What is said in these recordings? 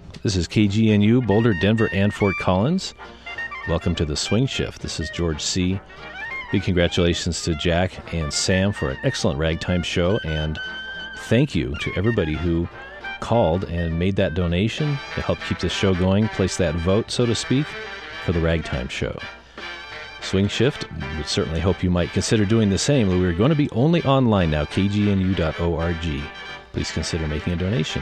This is KGNU, Boulder, Denver, and Fort Collins. Welcome to the Swing Shift. This is George C. Big congratulations to Jack and Sam for an excellent ragtime show, and thank you to everybody who called and made that donation to help keep this show going, place that vote, so to speak, for the ragtime show. Swing Shift, would certainly hope you might consider doing the same. We're going to be only online now, kgnu.org. Please consider making a donation.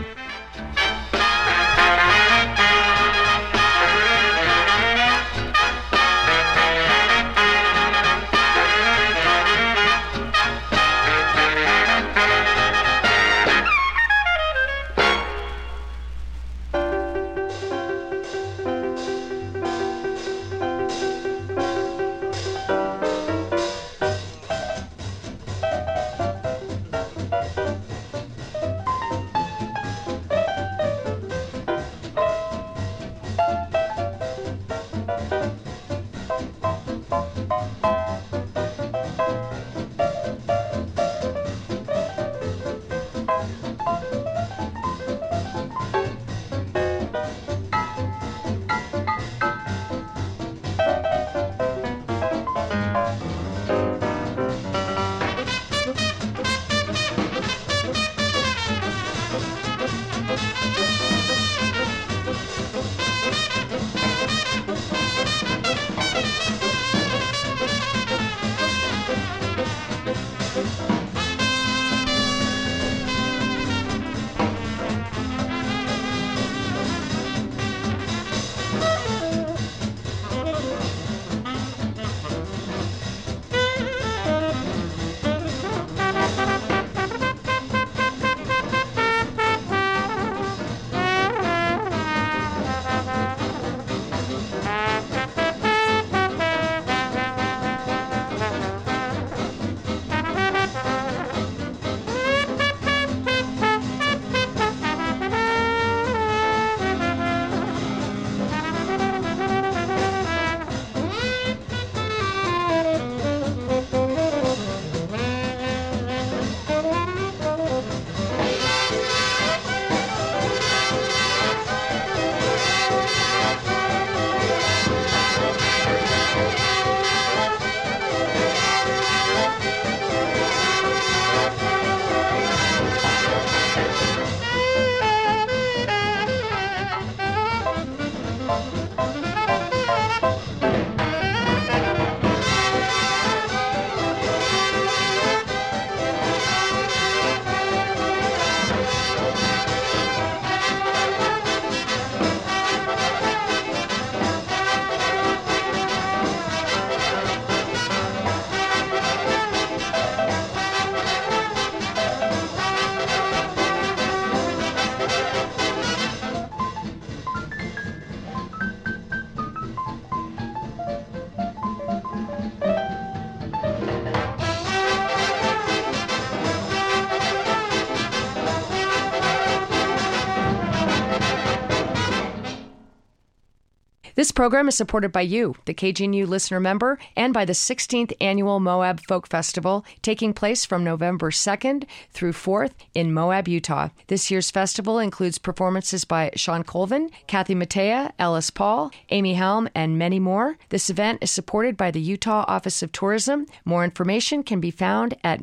This program is supported by you, the KGNU listener member, and by the 16th Annual Moab Folk Festival, taking place from November 2nd through 4th in Moab, Utah. This year's festival includes performances by Sean Colvin, Kathy Mattea, Ellis Paul, Amy Helm, and many more. This event is supported by the Utah Office of Tourism. More information can be found at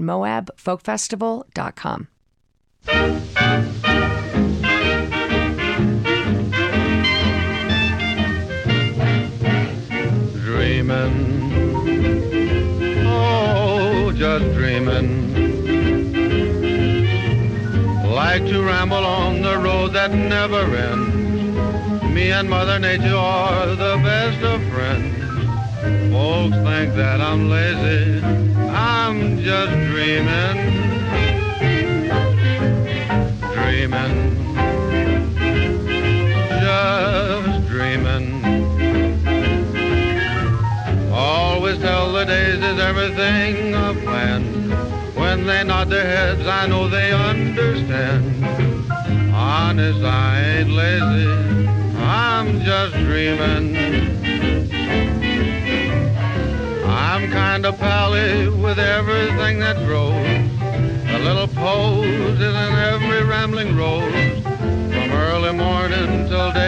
moabfolkfestival.com. Dreamin', oh, just dreamin', like to ramble on the road that never ends. Me and Mother Nature are the best of friends. Folks think that I'm lazy, I'm just dreamin', dreamin', just dreamin'. Always tell the days is everything a plan. When they nod their heads, I know they understand. Honest, I ain't lazy, I'm just dreamin'. I'm kind of pally with everything that grows. A little pose is in every rambling rose. From early morning till day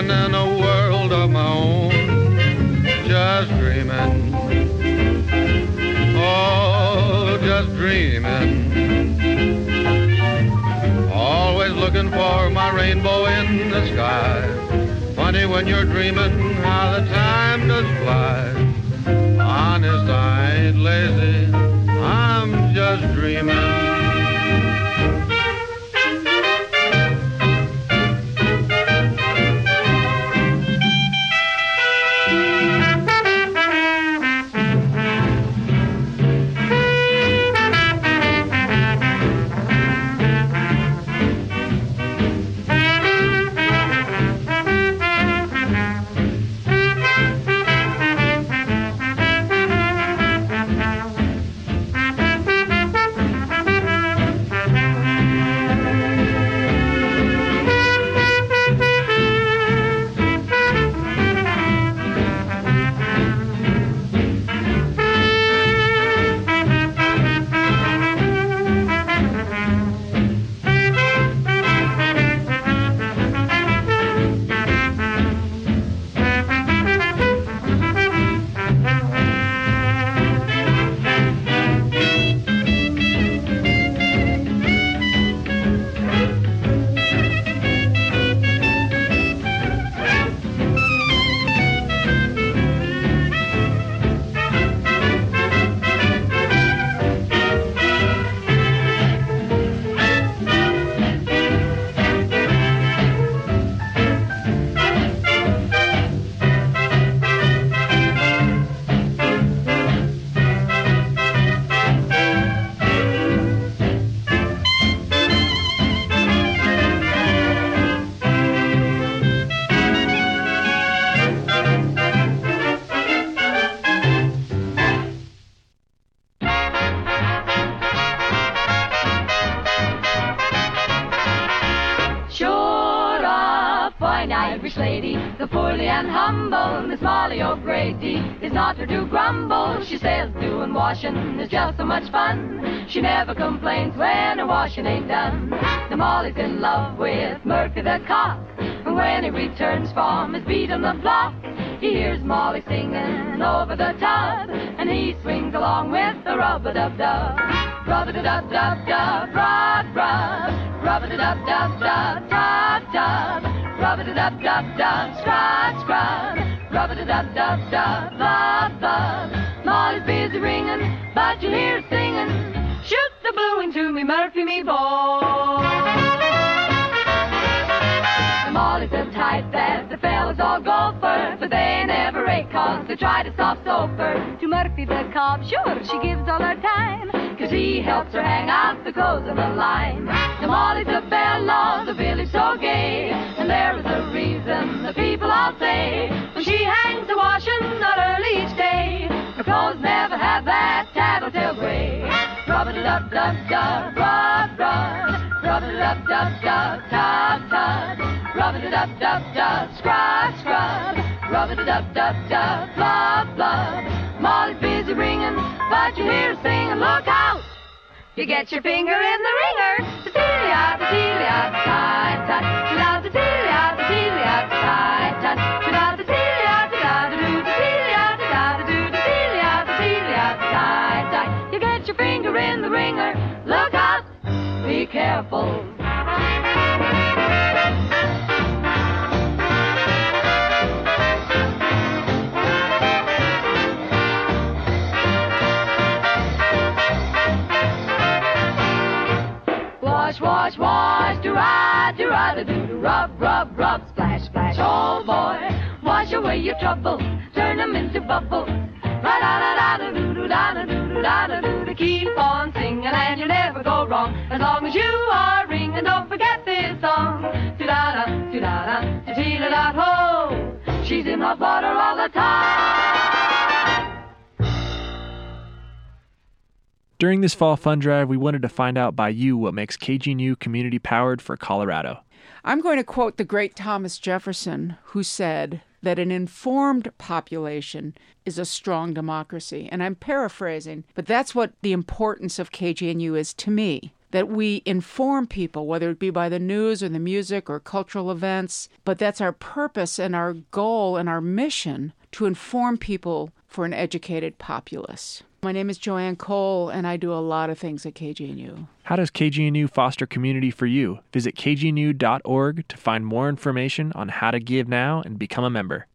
living in a world of my own, just dreaming, oh, just dreaming. Always looking for my rainbow in the sky. Funny when you're dreaming how the time does fly. Honest, I ain't lazy, I'm just dreaming. Irish lady, the poorly and humble Miss Molly O'Grady is not her to grumble. She says doing washing is just so much fun. She never complains when her washing ain't done. The Molly's in love with Murphy the cock, and when he returns from his beat on the block, he hears Molly singing over the tub, and he swings along with the rub-a-dub-dub. Rub-a-dub-dub-dub, rub-rub, rub-a-dub-dub-dub, tub-tub. Rub-a-dub-dub-dub, scrub-scrub, rub-a-dub-dub-dub, bub-bub. Molly's busy ringing, but you hear her singing, shoot the bluing to me, Murphy, me boy. The Molly's the type that the fellas all go for, but they never rate 'cause they try to soft soap her. To Murphy the cob, sure, she gives all her time, 'cause he helps her hang out the clothes on the line. The Molly's the belle of the village so gay, and there is a reason the people all say, when she hangs the washing not early each day, her clothes never have that tattletale gray. Rub-a-dub-dub-dub, rub-rub, rub-a-dub-dub-dub, tub-tub, rub-a-dub-dub-dub, scrub-scrub, rub-a-dub-dub-dub, blub-blub. Molly's busy ringing, but you hear her singing, look out! You get your finger in the ringer. Ta-teely-ah, ta-teely-ah, ta-ta-ta. Ta-da-ta-teely-ah, ta-teely-ah, ta-ta-ta. Ta-da-ta-teely-ah, ta-da-da-doo, ta-teely-ah, ta-da-da-doo, ta-teely-ah, ta-teely-ah, ta-ta-ta. You get your finger in the ringer. Look out! Be careful. Wash, wash, wash, do-ra-do-ra-da-doo, rub, rub, rub, splash, splash. Oh boy, wash away your troubles, turn them into bubbles. Ra-da-da-da-da-doo-doo-da-da-doo-da-da-doo. Keep on singing and you'll never go wrong, as long as you are ringing. Don't forget this song. Do-da-da, do-da-da, do-dee-da-da-ho. She's in hot water all the time. During this fall fund drive, we wanted to find out by you what makes KGNU community-powered for Colorado. I'm going to quote the great Thomas Jefferson, who said that an informed population is a strong democracy. And I'm paraphrasing, but that's what the importance of KGNU is to me. that we inform people, whether it be by the news or the music or cultural events. But that's our purpose and our goal and our mission, to inform people for an educated populace. My name is Joanne Cole, and I do a lot of things at KGNU. How does KGNU foster community for you? Visit kgnu.org to find more information on how to give now and become a member.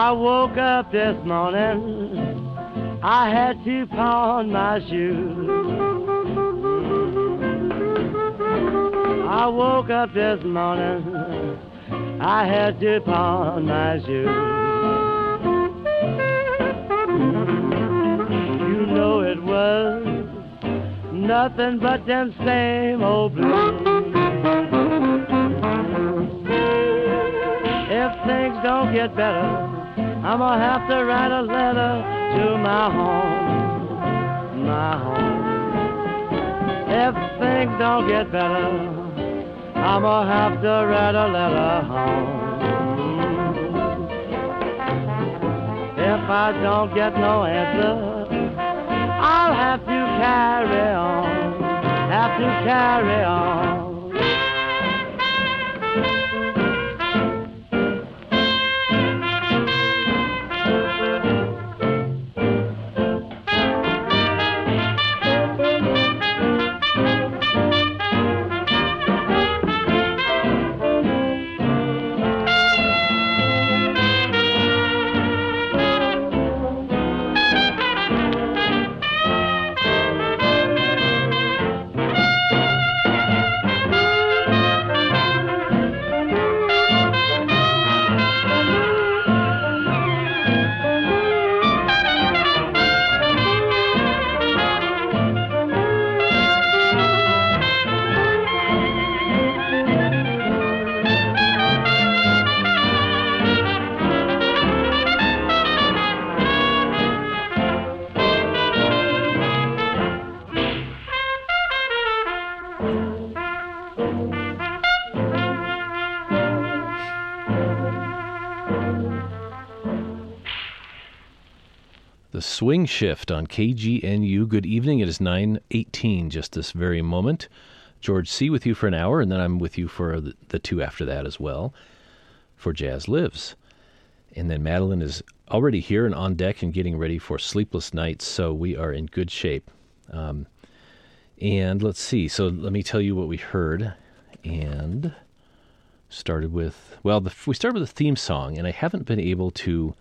I woke up this morning, I had to pawn my shoes. I woke up this morning, I had to pawn my shoes. You know it was nothing but them same old blues. If things don't get better, I'm gonna have to write a letter to my home, my home. If things don't get better, I'm gonna have to write a letter home. If I don't get no answer, I'll have to carry on, have to carry on. The Swing Shift on KGNU. Good evening. It is 9:18 just this very moment. George C. with you for an hour, and then I'm with you for the two after that as well for Jazz Lives. And then Madeline is already here and on deck and getting ready for sleepless nights, so we are in good shape. And let's see. So let me tell you what we heard. And started with, well, we started with a theme song, and I haven't been able to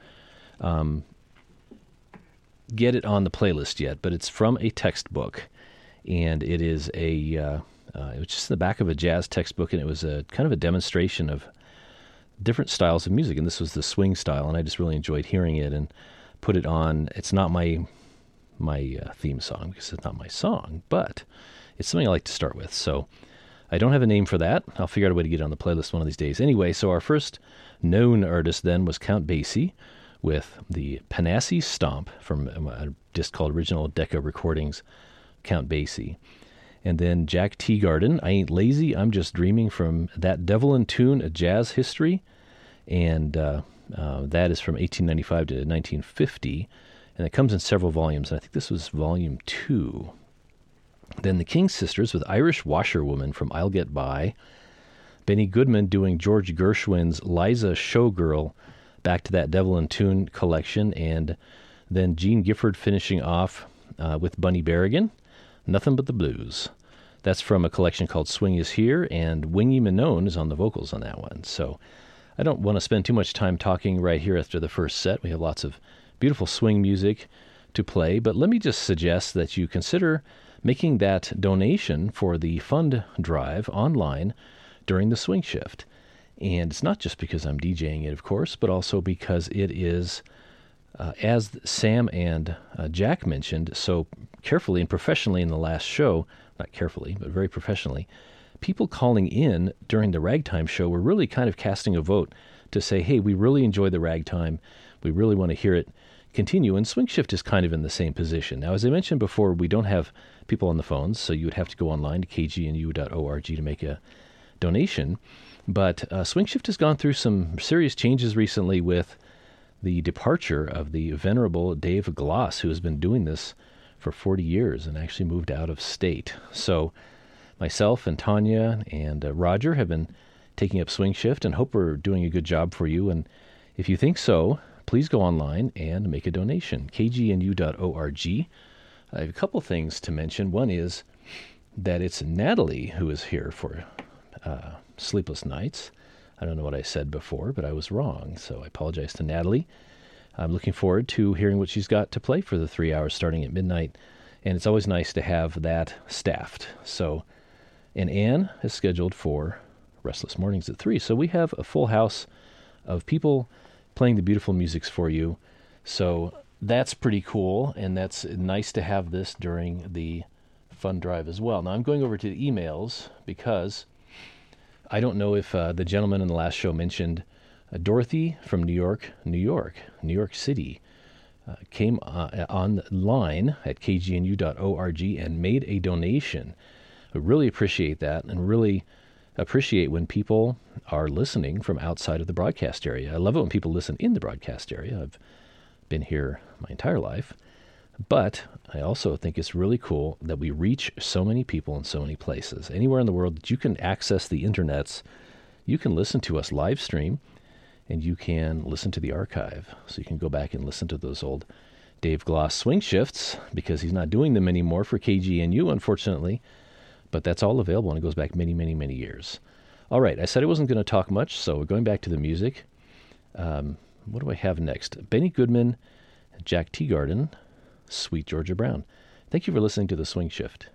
get it on the playlist yet, but it's from a textbook, and it is it was just in the back of a jazz textbook, and it was a kind of a demonstration of different styles of music, and this was the swing style, and I just really enjoyed hearing it and put it on. It's not my theme song because it's not my song, but it's something I like to start with, so I don't have a name for that. I'll figure out a way to get it on the playlist one of these days. Anyway, so our first known artist then was Count Basie with the Panassi Stomp from a disc called Original Decca Recordings, Count Basie. And then Jack Teagarden, I Ain't Lazy, I'm Just Dreaming, from That Devil in Tune, A Jazz History. And that is from 1895 to 1950. And it comes in several volumes, and I think this was volume 2. Then the King Sisters with Irish Washerwoman from I'll Get By. Benny Goodman doing George Gershwin's Liza Showgirl, back to That Devil in Tune collection. And then Gene Gifford finishing off with Bunny Berrigan, Nothing But the Blues. That's from a collection called Swing Is Here, and Wingy Manone is on the vocals on that one. So I don't want to spend too much time talking right here after the first set. We have lots of beautiful swing music to play, but let me just suggest that you consider making that donation for the fund drive online during the Swing Shift. And it's not just because I'm DJing it, of course, but also because it is, as Sam and Jack mentioned so carefully and professionally in the last show, not carefully, but very professionally, people calling in during the Ragtime show were really kind of casting a vote to say, hey, we really enjoy the Ragtime. We really want to hear it continue. And Swing Shift is kind of in the same position. Now, as I mentioned before, we don't have people on the phones, so you would have to go online to kgnu.org to make a donation. But Swing Shift has gone through some serious changes recently with the departure of the venerable Dave Gloss, who has been doing this for 40 years and actually moved out of state. So myself and Tanya and Roger have been taking up Swing Shift and hope we're doing a good job for you. And if you think so, please go online and make a donation, kgnu.org. I have a couple things to mention. One is that it's Natalie who is here for Sleepless Nights. I don't know what I said before, but I was wrong, so I apologize to Natalie. I'm looking forward to hearing what she's got to play for the 3 hours starting at midnight. And it's always nice to have that staffed. So, and Anne is scheduled for Restless Mornings at 3. So we have a full house of people playing the beautiful musics for you. So that's pretty cool, and that's nice to have this during the fund drive as well. Now I'm going over to the emails because I don't know if the gentleman in the last show mentioned Dorothy from New York City, came online at kgnu.org and made a donation. I really appreciate that, and really appreciate when people are listening from outside of the broadcast area. I love it when people listen in the broadcast area. I've been here my entire life. But I also think it's really cool that we reach so many people in so many places. Anywhere in the world that you can access the internets, you can listen to us live stream, and you can listen to the archive. So you can go back and listen to those old Dave Gloss swing shifts, because he's not doing them anymore for KGNU, unfortunately. But that's all available, and it goes back many, many, many years. All right, I said I wasn't going to talk much, so we're going back to the music. What do I have next? Benny Goodman, Jack Teagarden, Sweet Georgia Brown. Thank you for listening to The Swing Shift.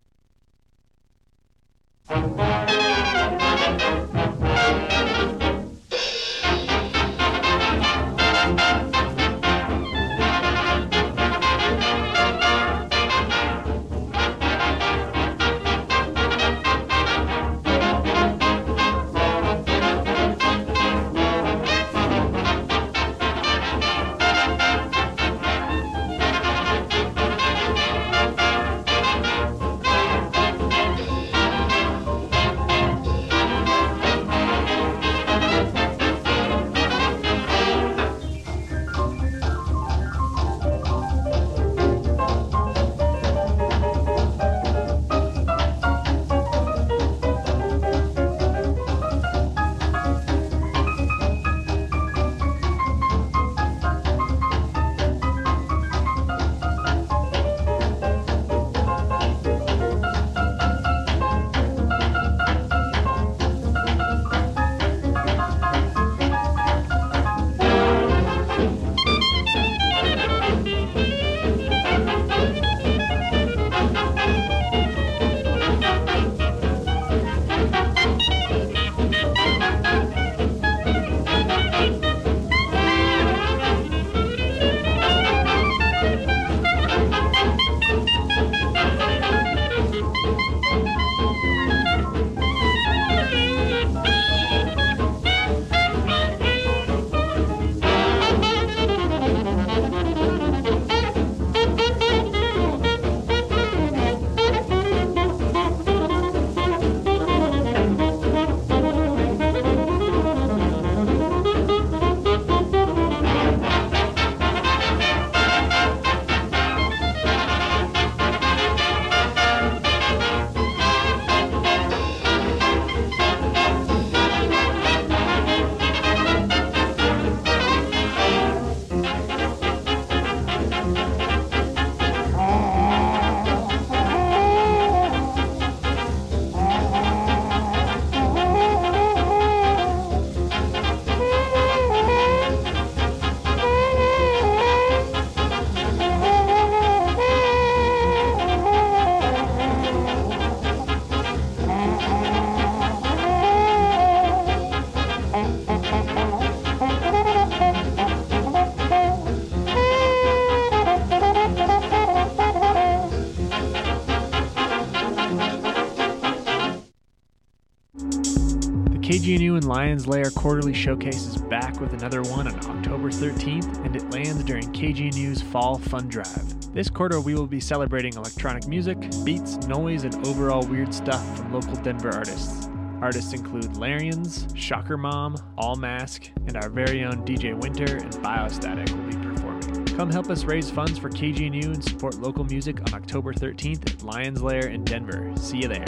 KGNU and Lions Lair Quarterly Showcase is back with another one on October 13th, and it lands during KGNU's Fall Fun Drive. This quarter we will be celebrating electronic music, beats, noise, and overall weird stuff from local Denver artists. Artists include Larians, Shocker Mom, All Mask, and our very own DJ Winter and Biostatic will be performing. Come help us raise funds for KGNU and support local music on October 13th at Lions Lair in Denver. See you there.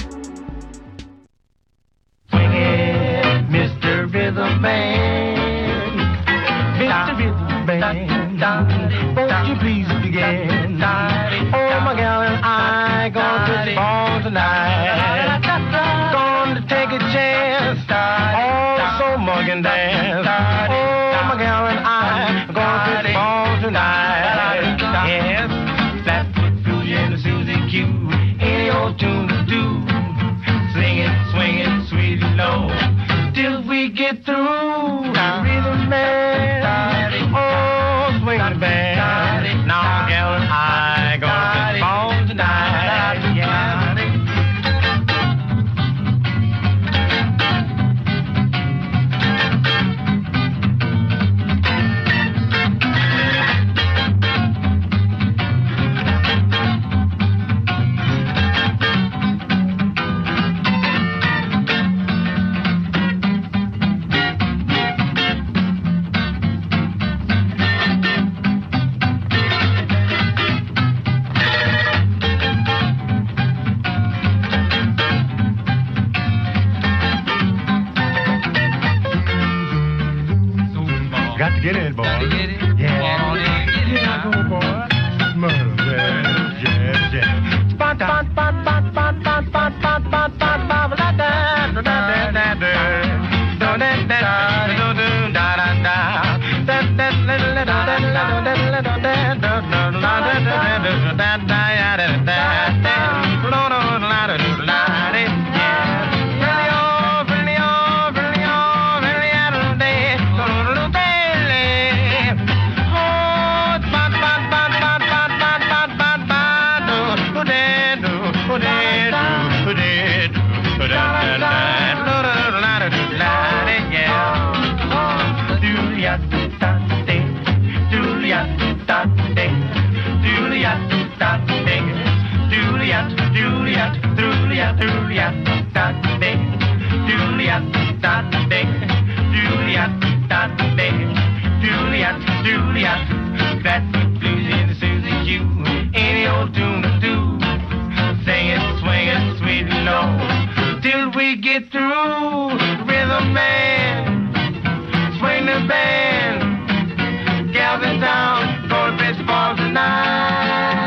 Mr. Rhythm Band, Mr. Rhythm Band, won't you please begin? Oh, my gal and I gonna to the ball tonight, gonna take a chance, also mug and dance. Oh, my gal and I gonna to the ball old tune to do. Sing it, swing it, sweet and low, till we get through. Rhythm man, oh, swing the band. Now, gal and I gonna get on tonight. Yeah. Get it, boy. Yeah. Yeah, go, boy. Murder, yeah. Spot, spot, spot, spot, spot, spot, spot, spot, spot, spot, da da da da da Juliet, that's the blues in the Susie Q. Any old tune to do. Sing it, swing it, sweet and low, till we get through. Rhythm man, swing the band, gals in town, go to baseball tonight.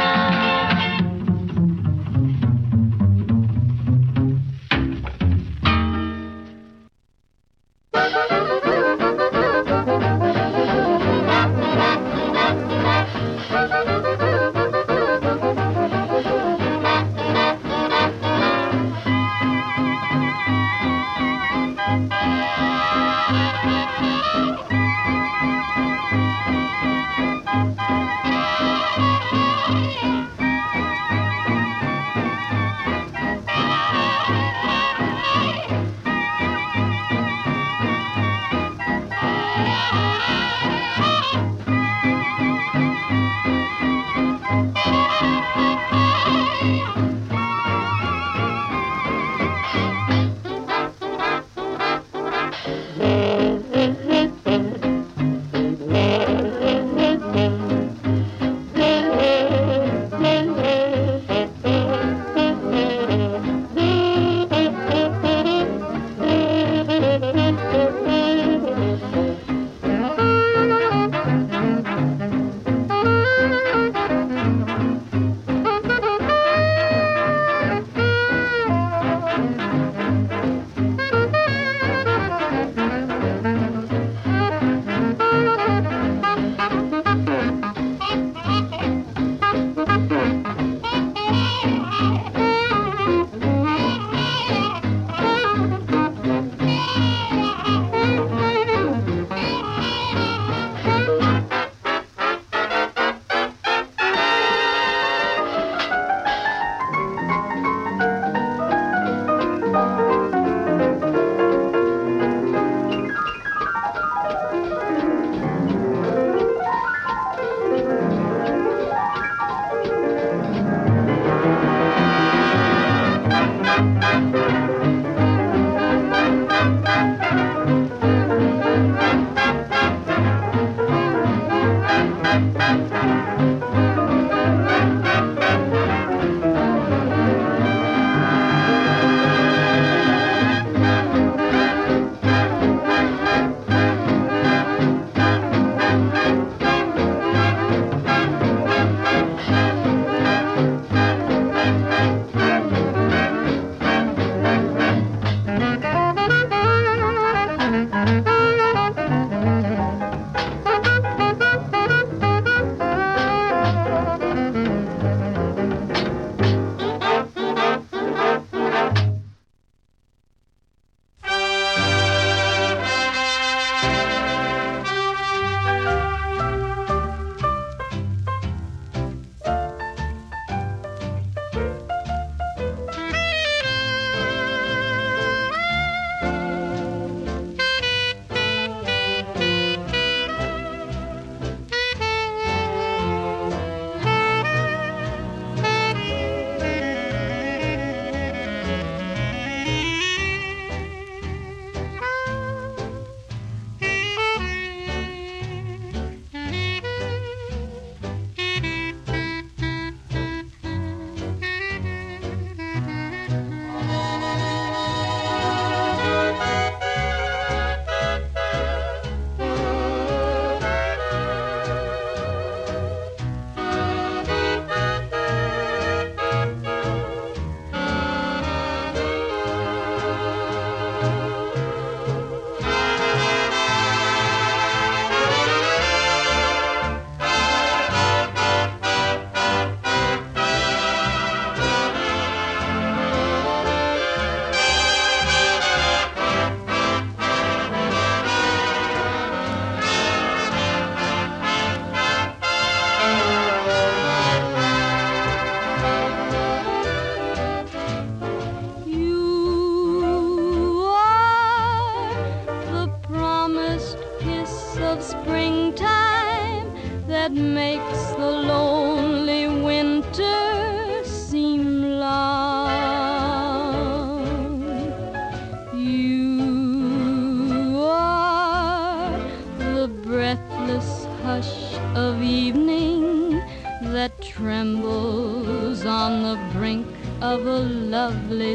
lovely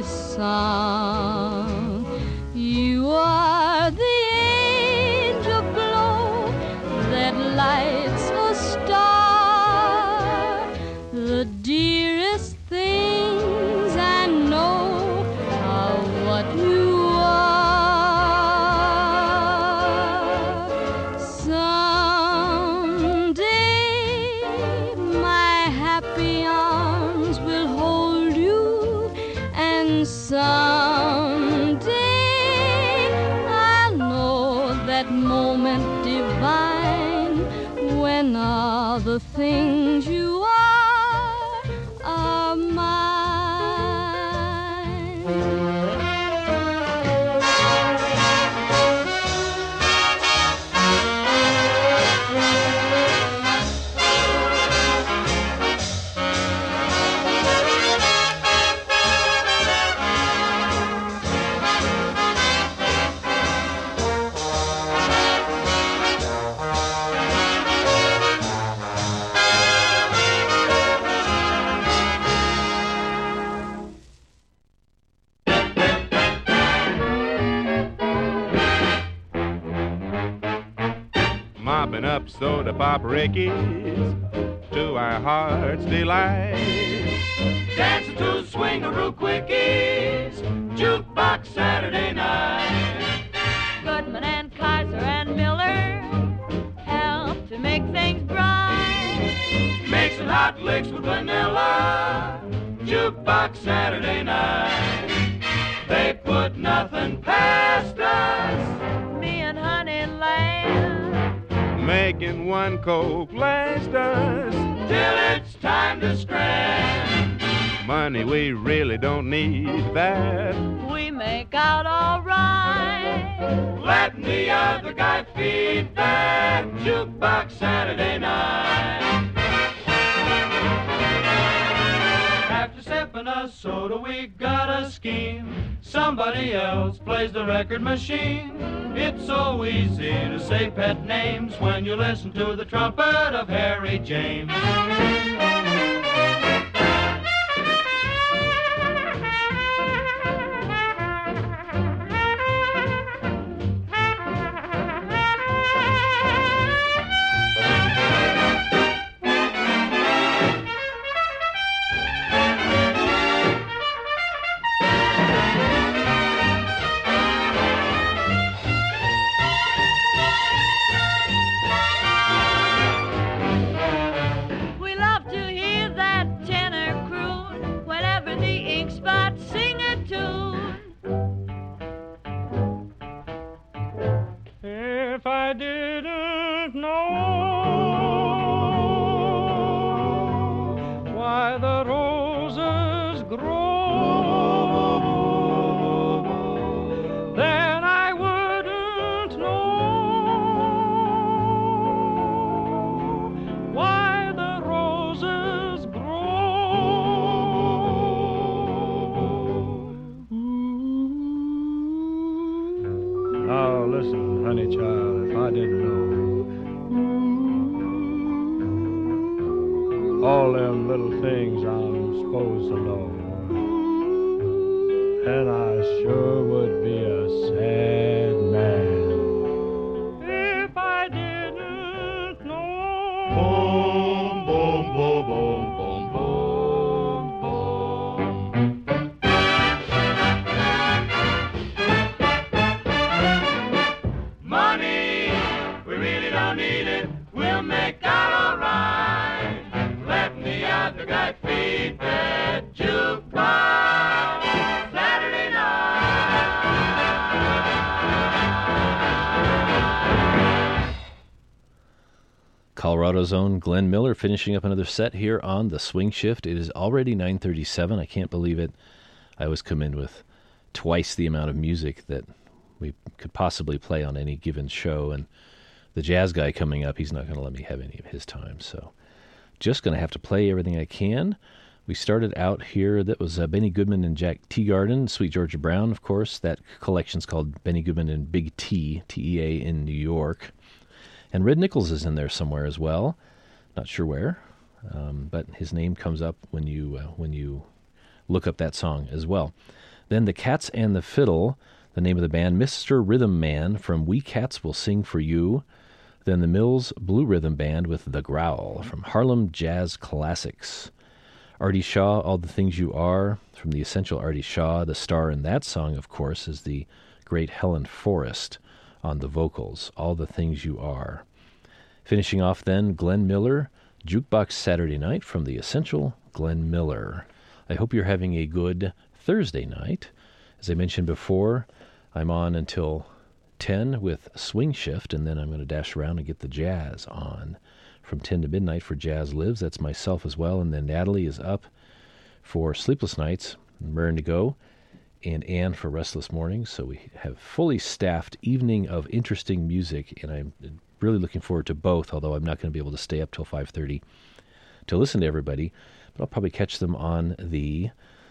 song. You are the angel glow that lights a star, the dearest things I know are what you are. Someday my happy arms will hold you, and someday I'll know that moment divine when all the things you are mine. Mopping up soda pop Rickies to our heart's delight. Dancing to swingaroo quickies, jukebox Saturday night. Goodman and Kaiser and Miller help to make things bright. Mixing hot licks with vanilla, jukebox Saturday night. They put nothing past us, Me and Honey Lamb, making one Coke last us till it's time to scram. Money, we really don't need that. we make out all right. Letting the other guy feed that jukebox Saturday night. After sipping a soda, we got a scheme. Somebody else plays the record machine. It's so easy to say pet names when you listen to the trumpet of Harry James. We love to hear that tenor croon whenever the ink spots sing a tune. If I didn't know why the roses grow, then I wouldn't know why the roses grow. Now listen, honey child, if I didn't know all them little things I'm supposed to know, then I sure would be a sad man. If I didn't know. Boom, boom, boom, boom, boom, boom, boom. Money, we really don't need it. We'll make out all right. Letting the other guy feed that jukebox Saturday night. Colorado's own Glenn Miller finishing up another set here on the Swing Shift. It is already 9:37. I can't believe it. I always come in with twice the amount of music that we could possibly play on any given show, and the jazz guy coming up, he's not going to let me have any of his time, so just going to have to play everything I can. We started out here, that was Benny Goodman and Jack Teagarden, Sweet Georgia Brown, of course. That collection's called Benny Goodman and Big T, T-E-A, in New York. And Red Nichols is in there somewhere as well. Not sure where, but his name comes up when you look up that song as well. Then the Cats and the Fiddle, the name of the band, Mr. Rhythm Man from We Cats Will Sing For You. Then the Mills Blue Rhythm Band with The Growl from Harlem Jazz Classics. Artie Shaw, All the Things You Are, from the Essential Artie Shaw. The star in that song, of course, is the great Helen Forrest on the vocals, All the Things You Are. Finishing off then, Glenn Miller, Jukebox Saturday Night from the Essential Glenn Miller. I hope you're having a good Thursday night. As I mentioned before, I'm on until 10 with Swing Shift, and then I'm going to dash around and get the jazz on from 10 to midnight for Jazz Lives. That's myself as well. And then Natalie is up for Sleepless Nights, raring to go, and Ann for Restless Mornings. So we have fully staffed evening of interesting music, and I'm really looking forward to both, although I'm not going to be able to stay up till 5:30 to listen to everybody. But I'll probably catch them on the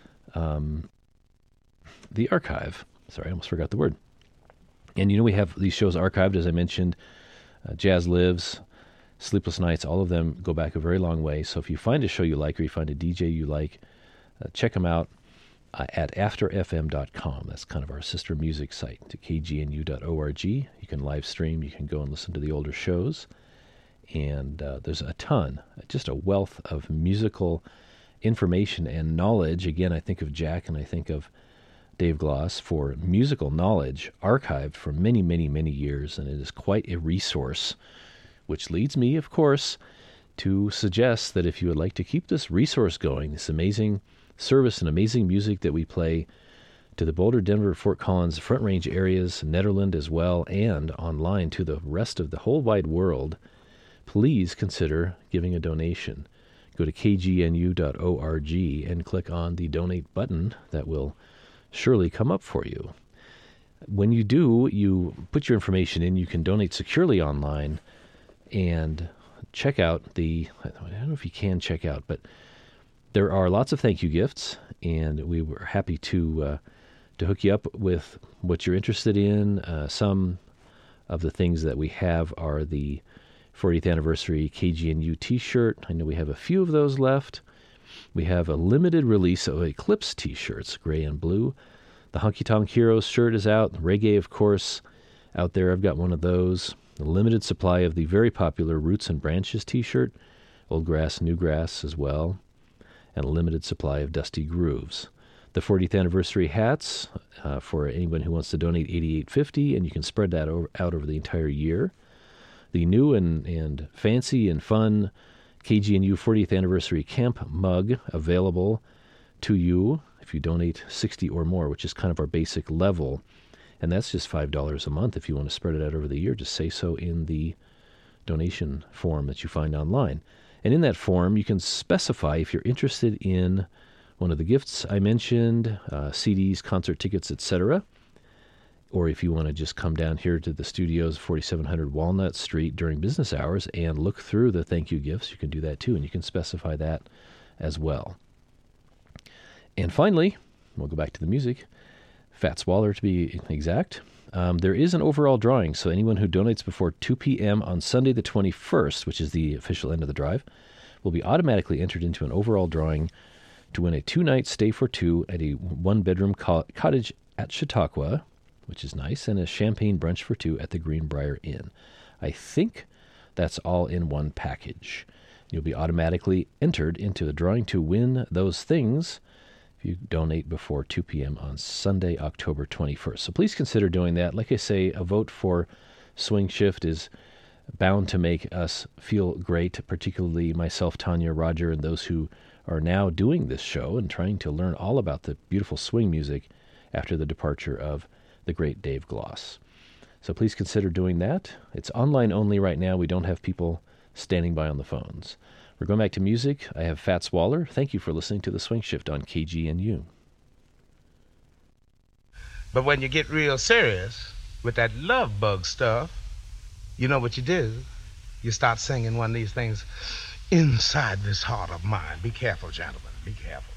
archive. Sorry, I almost forgot the word. And we have these shows archived, as I mentioned, Jazz Lives, Sleepless Nights, all of them go back a very long way. So if you find a show you like or you find a DJ you like, check them out at afterfm.com. That's kind of our sister music site to kgnu.org. You can live stream. You can go and listen to the older shows. And there's a ton, just a wealth of musical information and knowledge. Again, I think of Jack and I think of Dave Gloss for musical knowledge archived for many, many, many years. And it is quite a resource, which leads me, of course, to suggest that if you would like to keep this resource going, this amazing service and amazing music that we play to the Boulder, Denver, Fort Collins, Front Range areas, Nederland as well, and online to the rest of the whole wide world, please consider giving a donation. Go to kgnu.org and click on the donate button that will surely come up for you. When you do, you put your information in. You can donate securely online and check out I don't know if you can check out, but there are lots of thank you gifts, and we were happy to hook you up with what you're interested in. Some of the things that we have are the 40th anniversary KGNU t-shirt. I know we have a few of those left. We have a limited release of Eclipse t-shirts, gray and blue. The Honky Tonk Heroes shirt is out. Reggae, of course, out there. I've got one of those. A limited supply of the very popular Roots and Branches t-shirt, Old Grass, New Grass as well, and a limited supply of Dusty Grooves. The 40th anniversary hats for anyone who wants to donate $88.50, and you can spread that out over the entire year. The new and fancy and fun KGNU 40th anniversary camp mug available to you if you donate $60 or more, which is kind of our basic level. And that's just $5 a month. If you want to spread it out over the year, just say so in the donation form that you find online. And in that form, you can specify if you're interested in one of the gifts I mentioned, CDs, concert tickets, etc., or if you want to just come down here to the studios, 4700 Walnut Street during business hours and look through the thank you gifts, you can do that too, and you can specify that as well. And finally, we'll go back to the music. Fats Waller, to be exact. There is an overall drawing, so anyone who donates before 2 p.m. on Sunday the 21st, which is the official end of the drive, will be automatically entered into an overall drawing to win a 2-night stay for two at a 1-bedroom cottage at Chautauqua, which is nice, and a champagne brunch for two at the Greenbrier Inn. I think that's all in one package. You'll be automatically entered into the drawing to win those things if you donate before 2 p.m. on Sunday, October 21st. So please consider doing that. Like I say, a vote for Swing Shift is bound to make us feel great, particularly myself, Tanya, Roger, and those who are now doing this show and trying to learn all about the beautiful swing music after the departure of the great Dave Gloss. So please consider doing that. It's online only right now. We don't have people standing by on the phones. We're going back to music. I have Fats Waller. Thank you for listening to The Swing Shift on KGNU. But when you get real serious with that love bug stuff, you know what you do? You start singing one of these things, Inside This Heart of Mine. Be careful, gentlemen. Be careful.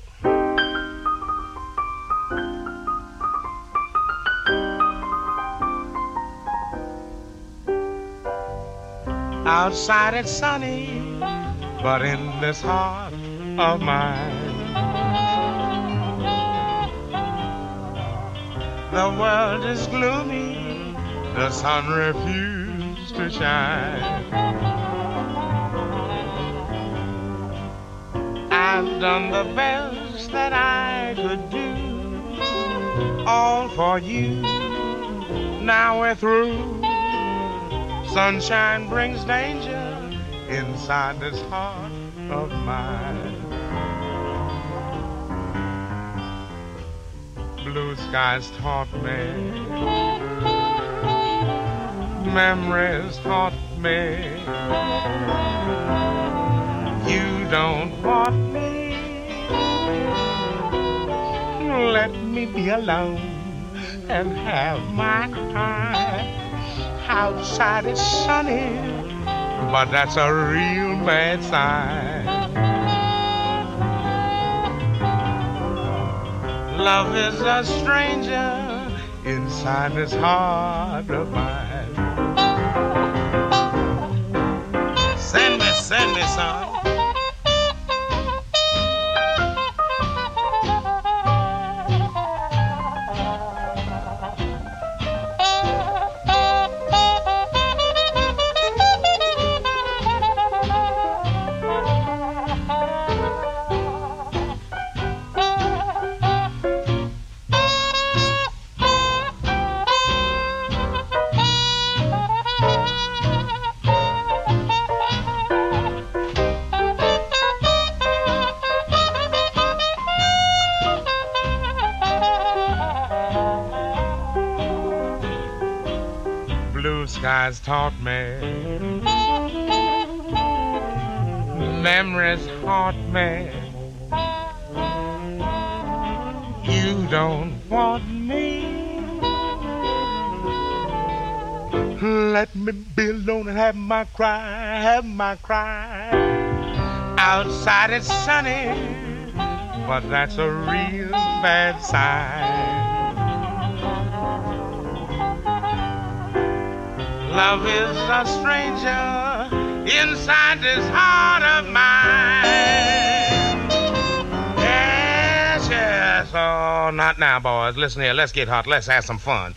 Outside it's sunny, but in this heart of mine, The world is gloomy, the sun refused to shine. I've done the best that I could do, all for you. Now we're through. Sunshine brings danger inside this heart of mine. Blue skies taught me, memories taught me, you don't want me. Let me be alone and have my time. Outside it's sunny, but that's a real bad sign. Love is a stranger inside this heart of mine. Send me, son. Skies taught me, memories haunt me, you don't want me. Let me be alone and have my cry. Outside it's sunny, but that's a real bad sign. Love is a stranger inside this heart of mine. Yes. Oh, not now, boys. Listen here. Let's get hot. Let's have some fun.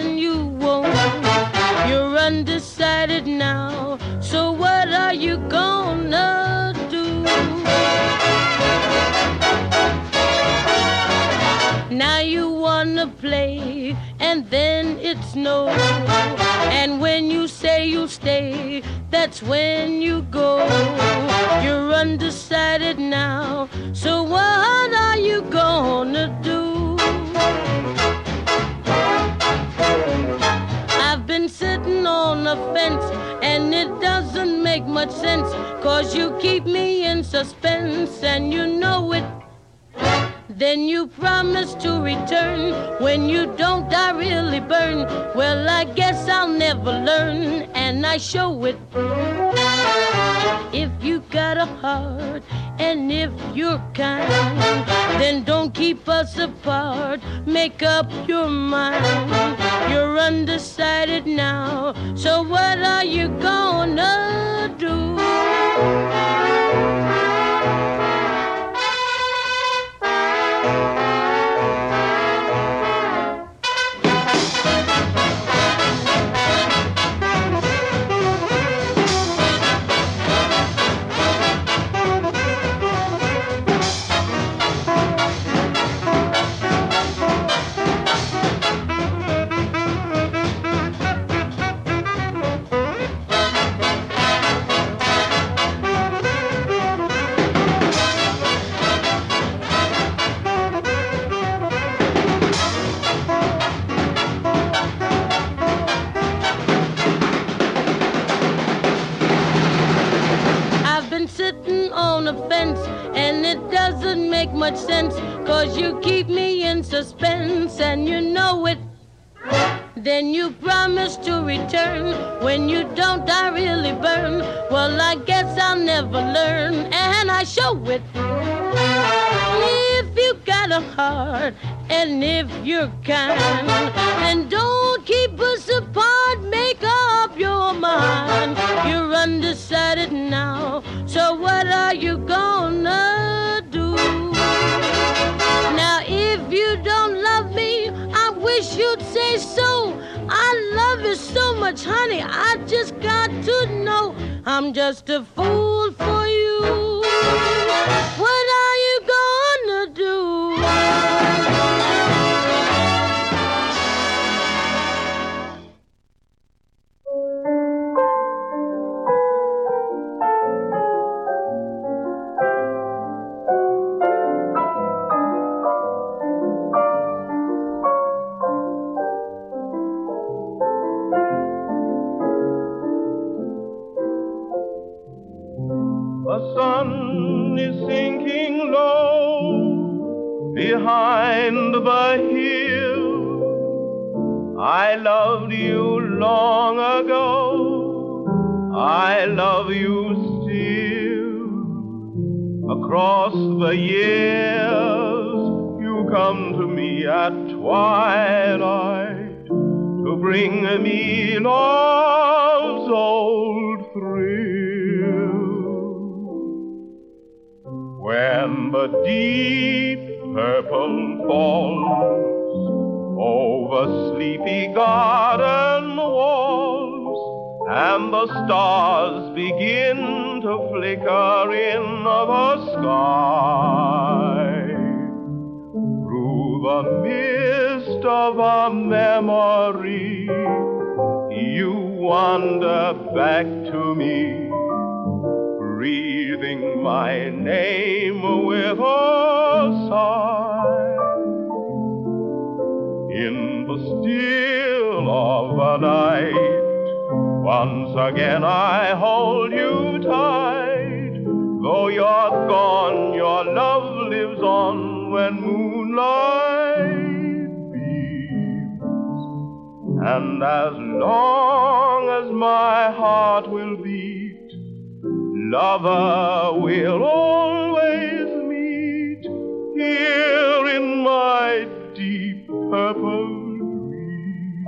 then you won't. You're undecided now, so what are you gonna do? Now you wanna play, and then it's no. And when you say you'll stay, that's when you go. You're undecided now, so what are you gonna do? I've been sitting on a fence, and it doesn't make much sense, 'cause you keep me in suspense, and you know it. Then you promise to return. When you don't, I really burn. Well, I guess I'll never learn, and I show it. If you got a heart, and if you're kind, then don't keep us apart. Make up your mind. You're undecided now, so what are you gonna do? Much sense, 'cause you keep me in suspense, and you know it. Then you promise to return. When you don't, I really burn. Well, I guess I'll never learn, and I show it. If you got a heart, and if you're kind, then don't keep us apart. Make up your mind. You're undecided now, so what are you gonna do? Now, if you don't love me, I wish you'd say so. I love you so much, honey, I just got to know I'm just a fool for you. What are you gonna do? The sun is sinking low behind the hill. I loved you long ago. I love you still. Across the years, you come to me at twilight to bring me love's old thrill. When the deep purple falls over sleepy garden walls, and the stars begin to flicker in the sky, through the mist of a memory, you wander back to me, breathing my name with a sigh. In the still of the night, once again I hold you tight. Though you're gone, your love lives on when moonlight beams. And as long as my heart will beat, lover will always meet here in my deep purple dreams.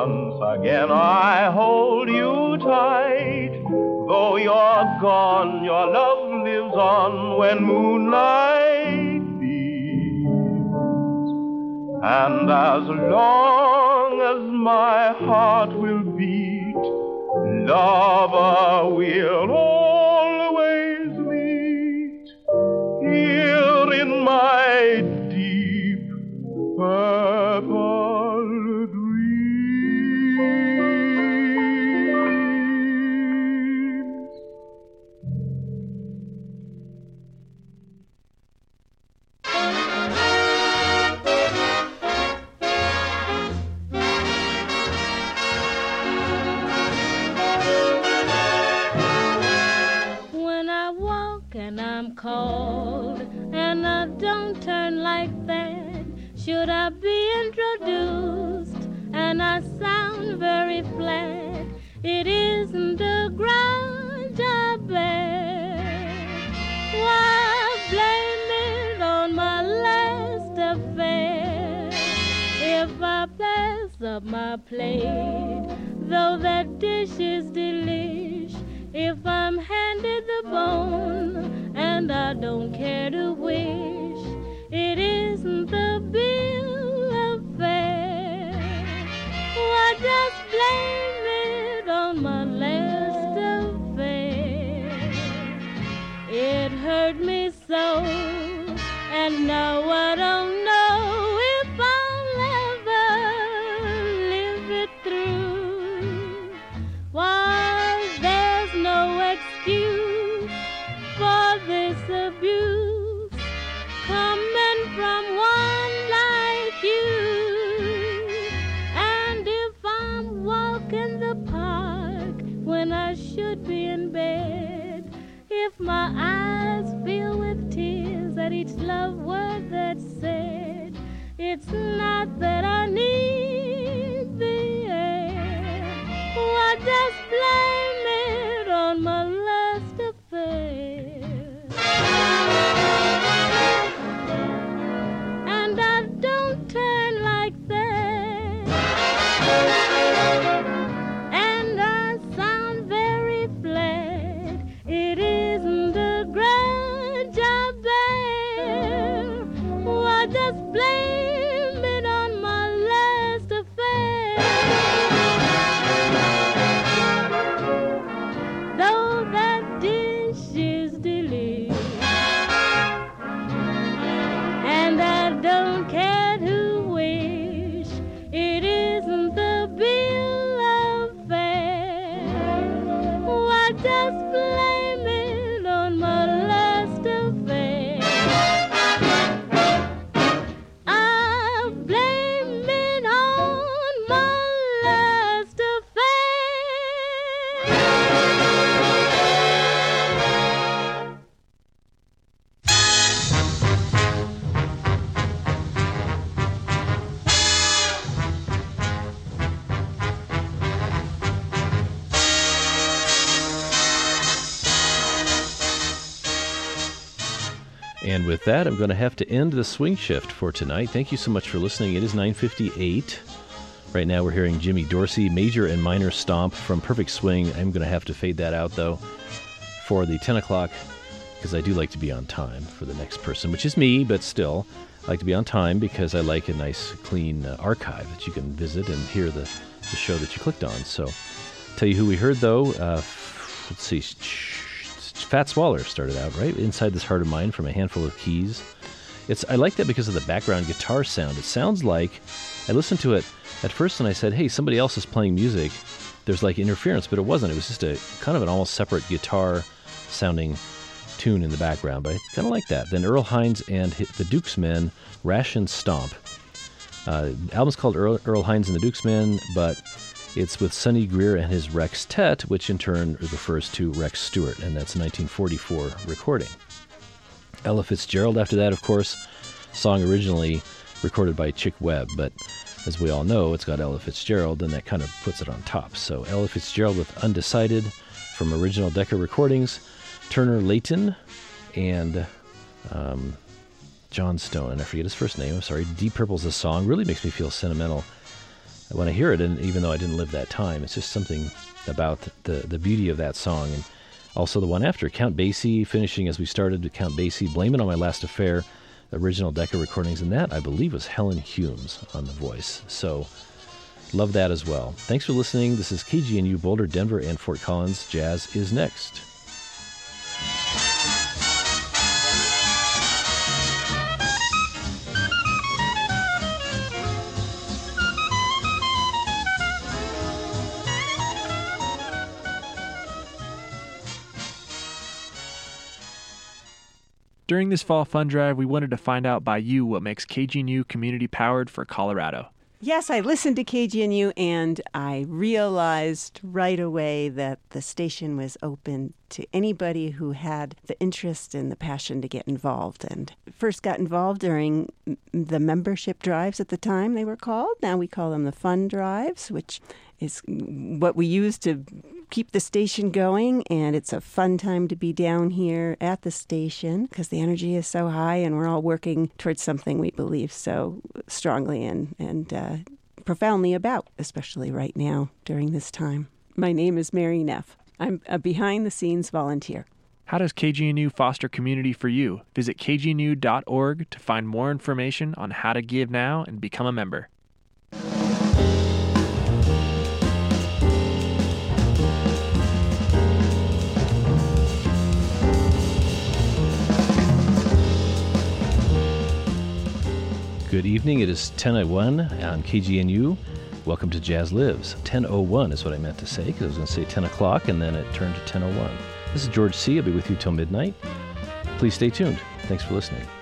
once again I hold you tight. Though you're gone, your love lives on when moonlight beams. And as long as my heart will beat, lover, we'll always meet here in my deep purple dreams. When I walk and I'm cold and I don't turn like that, should I be introduced and I sound very flat? It isn't a grudge I bear. Why blame it on my last affair? If I pass up my plate, though that dish is delish, if I'm handed the bone and I don't care to wish, it isn't the bill of fare. Why just blame it on my last affair? It hurt me so, and now I don't know if I'll ever live it through. Why, there's no excuse for this abuse coming from one like you. And if I'm walking the park when I should be in bed, if my eyes fill with tears at each love word that's said, it's not that I need the air. Why just blame it on my last affair? And I don't turn like that, and I sound very flat. It isn't a grudge I bear. Why just blame it on my last affair? Though that dish is delicious, and I don't care to wish, it isn't the bill of fare. Why just blame it on my last affair? I blame it on my last affair. And with that, I'm going to have to end the swing shift for tonight. Thank you so much for listening. It is 9:58. Right now we're hearing Jimmy Dorsey, Major and Minor Stomp from Perfect Swing. I'm going to have to fade that out, though, for the 10 o'clock, because I do like to be on time for the next person, which is me, but still, I like to be on time because I like a nice, clean archive that you can visit and hear the show that you clicked on. So, tell you who we heard, though. Let's see. Fats Waller started out, right? Inside This Heart of Mine from A Handful of Keys. I like that because of the background guitar sound. It sounds like, I listened to it at first and I said, hey, somebody else is playing music. There's like interference, but it wasn't. It was just a kind of an almost separate guitar sounding tune in the background, but I kind of like that. Then Earl Hines and the Duke's Men, Ration Stomp. The album's called Earl Hines and the Duke's Men, but it's with Sonny Greer and his Rextet, which in turn refers to Rex Stewart, and that's a 1944 recording. Ella Fitzgerald after that, of course, song originally recorded by Chick Webb, but as we all know, it's got Ella Fitzgerald, and that kind of puts it on top. So Ella Fitzgerald with Undecided from original Decca recordings, Turner Layton, and John Stone, and I forget his first name, I'm sorry. Deep Purple's a song, really makes me feel sentimental. when I hear it, and even though I didn't live that time, it's just something about the beauty of that song. And also the one after, Count Basie, finishing as we started with Count Basie, Blame It on My Last Affair, the original Decca recordings, and that, I believe, was Helen Humes on the voice. So, love that as well. Thanks for listening. This is KGNU, Boulder, Denver, and Fort Collins. Jazz is next. During this fall fund drive, we wanted to find out by you what makes KGNU community-powered for Colorado. Yes, I listened to KGNU, and I realized right away that the station was open to anybody who had the interest and the passion to get involved. And first got involved during the membership drives at the time they were called. Now we call them the fund drives, which is what we use to keep the station going, and it's a fun time to be down here at the station because the energy is so high and we're all working towards something we believe so strongly and profoundly about, especially right now during this time. My name is Mary Neff. I'm a behind-the-scenes volunteer. How does KGNU foster community for you? Visit kgnu.org to find more information on how to give now and become a member. Good evening. It is 10:01 on KGNU. Welcome to Jazz Lives. 10:01 is what I meant to say, because I was going to say 10 o'clock, and then it turned to 10:01. This is George C. I'll be with you till midnight. Please stay tuned. Thanks for listening.